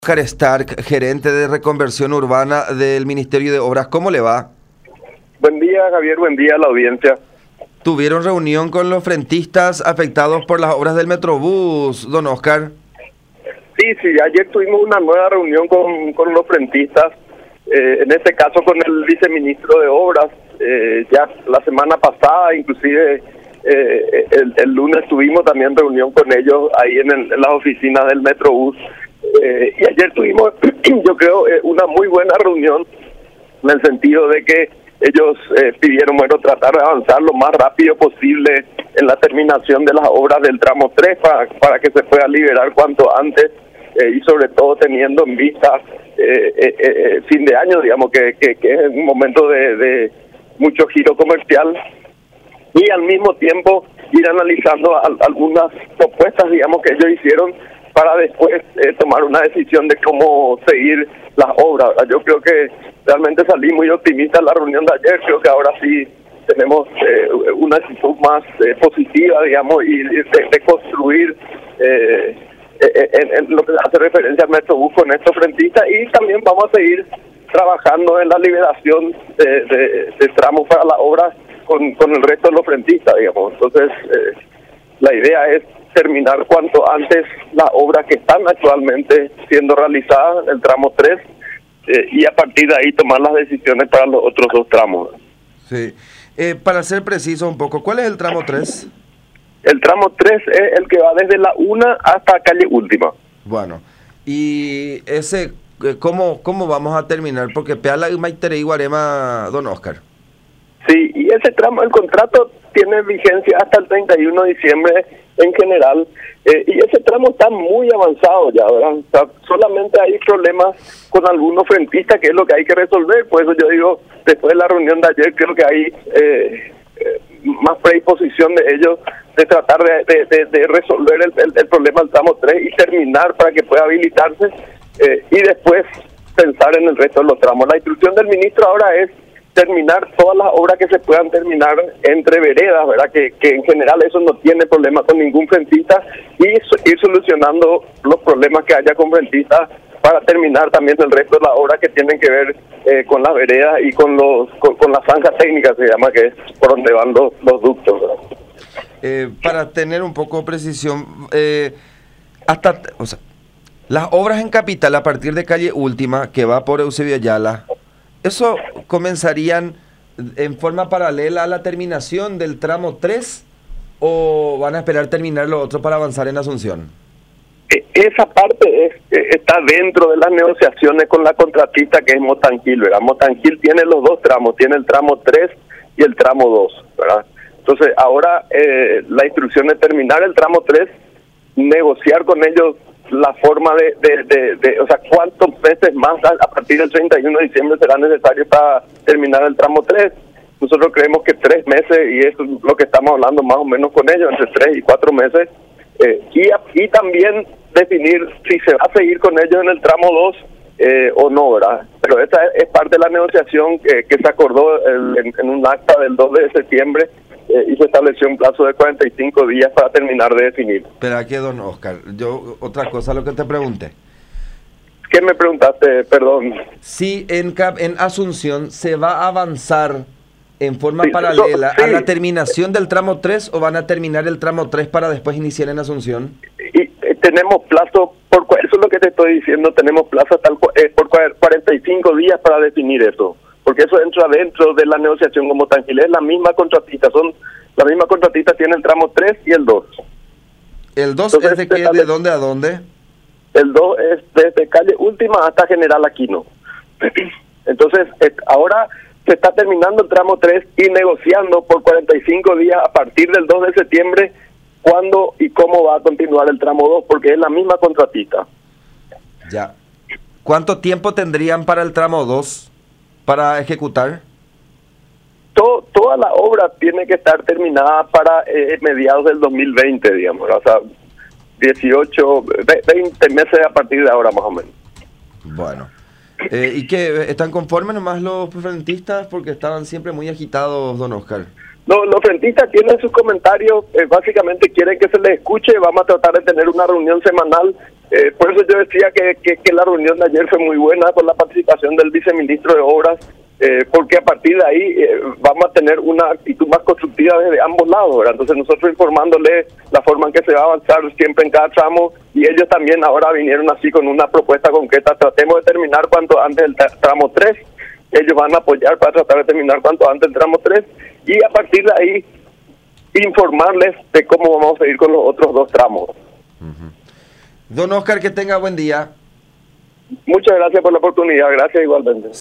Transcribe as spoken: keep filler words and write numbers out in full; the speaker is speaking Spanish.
Oscar Stark, gerente de reconversión urbana del Ministerio de Obras, ¿cómo le va? Buen día, Javier, buen día a la audiencia. ¿Tuvieron reunión con los frentistas afectados por las obras del Metrobús, don Oscar? Sí, sí, ayer tuvimos una nueva reunión con, con los frentistas, eh, en este caso con el viceministro de Obras. Eh, ya la semana pasada, inclusive eh, el, el lunes tuvimos también reunión con ellos ahí en, el, en las oficinas del Metrobús. Eh, y ayer tuvimos, yo creo, eh, una muy buena reunión en el sentido de que ellos eh, pidieron, bueno, tratar de avanzar lo más rápido posible en la terminación de las obras del tramo tres para, para que se pueda liberar cuanto antes eh, y sobre todo teniendo en vista eh, eh, eh, fin de año, digamos, que, que, que es un momento de, de mucho giro comercial, y al mismo tiempo ir analizando al, algunas propuestas, digamos, que ellos hicieron para después eh, tomar una decisión de cómo seguir las obras. Yo creo que realmente salí muy optimista en la reunión de ayer. Creo que ahora sí tenemos eh, una actitud más eh, positiva, digamos, y de, de construir eh, en, en lo que hace referencia al Metrobús con estos frentistas, y también vamos a seguir trabajando en la liberación de, de, de tramos para la obra con, con el resto de los frentistas, digamos. Entonces, eh, la idea es terminar cuanto antes las obras que están actualmente siendo realizadas, el tramo tres, eh, y a partir de ahí tomar las decisiones para los otros dos tramos. Sí. Eh, para ser preciso un poco, ¿cuál es el tramo tres? El tramo tres es el que va desde la una hasta calle Última. Bueno, y ese, ¿cómo, cómo vamos a terminar? Porque Peala y Maitere y Guarema, don Oscar. Sí, y ese tramo, el contrato tiene vigencia hasta el treinta y uno de diciembre en general, eh, y ese tramo está muy avanzado ya, ¿verdad? O sea, solamente hay problemas con algunos frentistas, que es lo que hay que resolver. Por eso yo digo, después de la reunión de ayer, creo que hay eh, eh, más predisposición de ellos de tratar de, de, de, de resolver el, el, el problema del tramo tres y terminar para que pueda habilitarse, eh, y después pensar en el resto de los tramos. La instrucción del ministro ahora es terminar todas las obras que se puedan terminar entre veredas, ¿verdad? Que, que en general eso no tiene problema con ningún frentista, y ir solucionando los problemas que haya con frentistas para terminar también el resto de las obras que tienen que ver eh, con las veredas y con los con, con la zanja técnica, se llama, que es por donde van los, los ductos, ¿verdad? Eh, para tener un poco de precisión, eh, hasta, o sea, las obras en Capital a partir de calle Última, que va por Eusebio Ayala, ¿eso comenzarían en forma paralela a la terminación del tramo tres o van a esperar terminar lo otro para avanzar en Asunción? Esa parte es, está dentro de las negociaciones con la contratista, que es Motangil, ¿verdad? Motangil tiene los dos tramos, tiene el tramo tres y el tramo dos, ¿verdad? Entonces ahora eh, la instrucción es terminar el tramo tres, negociar con ellos la forma de, de, de, de, o sea, cuántos meses más a, a partir del treinta y uno de diciembre será necesario para terminar el tramo tres. Nosotros creemos que tres meses, y eso es lo que estamos hablando más o menos con ellos, entre tres y cuatro meses, eh, y, y también definir si se va a seguir con ellos en el tramo dos eh, o no, ¿verdad? Pero esa es, es parte de la negociación que, que se acordó el, en, en un acta del dos de septiembre, Eh, y se estableció un plazo de cuarenta y cinco días para terminar de definir. Pero aquí, don Oscar, yo otra cosa lo que te pregunté. ¿Qué me preguntaste? Perdón. Si en, Cap, en Asunción se va a avanzar en forma Sí, paralela eso, sí. a la terminación del tramo tres, o van a terminar el tramo tres para después iniciar en Asunción. Y eh, tenemos plazo, por eso es lo que te estoy diciendo, tenemos plazo hasta el, eh, por cuarenta y cinco días para definir eso. Porque eso entra dentro de la negociación como Motangil, es la misma contratista, son la misma contratista, tiene el tramo tres y el dos. ¿El dos Entonces, es de qué, de dónde a dónde? El dos es desde calle Última hasta General Aquino. Entonces, eh, ahora se está terminando el tramo tres y negociando por cuarenta y cinco días a partir del dos de septiembre cuándo y cómo va a continuar el tramo dos, porque es la misma contratista. Ya. ¿Cuánto tiempo tendrían para el tramo dos? Para ejecutar. Todo, toda la obra tiene que estar terminada para eh, mediados del dos mil veinte, digamos, o sea, dieciocho, veinte meses a partir de ahora más o menos. Bueno, eh, ¿y qué? ¿Están conformes nomás los frentistas? Porque estaban siempre muy agitados, don Oscar. Los, los frentistas tienen sus comentarios, eh, básicamente quieren que se les escuche, vamos a tratar de tener una reunión semanal, eh, por eso yo decía que, que, que la reunión de ayer fue muy buena con la participación del viceministro de Obras, eh, porque a partir de ahí eh, vamos a tener una actitud más constructiva desde ambos lados, ¿verdad? Entonces nosotros informándoles la forma en que se va a avanzar siempre en cada tramo, y ellos también ahora vinieron así con una propuesta concreta, tratemos de terminar cuanto antes el tramo tres, ellos van a apoyar para tratar de terminar cuanto antes el tramo tres, y a partir de ahí informarles de cómo vamos a ir con los otros dos tramos. Uh-huh. Don Oscar, que tenga buen día. Muchas gracias por la oportunidad, gracias igualmente.